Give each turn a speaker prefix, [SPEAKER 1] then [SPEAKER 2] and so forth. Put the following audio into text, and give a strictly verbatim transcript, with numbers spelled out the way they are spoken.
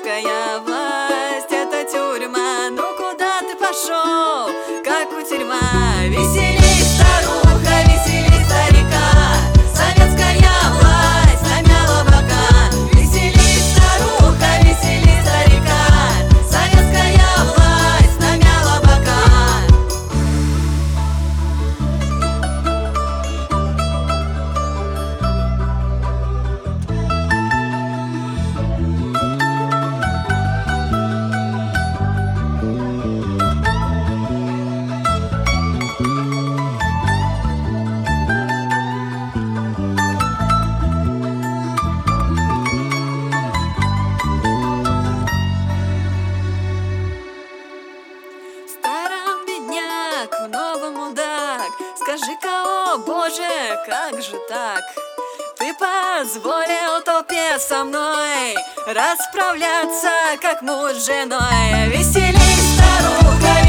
[SPEAKER 1] советская власть — это тюрьма. Ну куда ты пошел, как у тюрьма? Веселись, старуха, веселись, старика, советская власть намяла бока. Веселись, старуха, веселись, старика, советская власть намяла бока. Старом бедняк, в новом мудак. Скажи-ка, о боже, как же так? Ты позволил толпе со мной расправляться, как муж с женой. Веселись, старуха,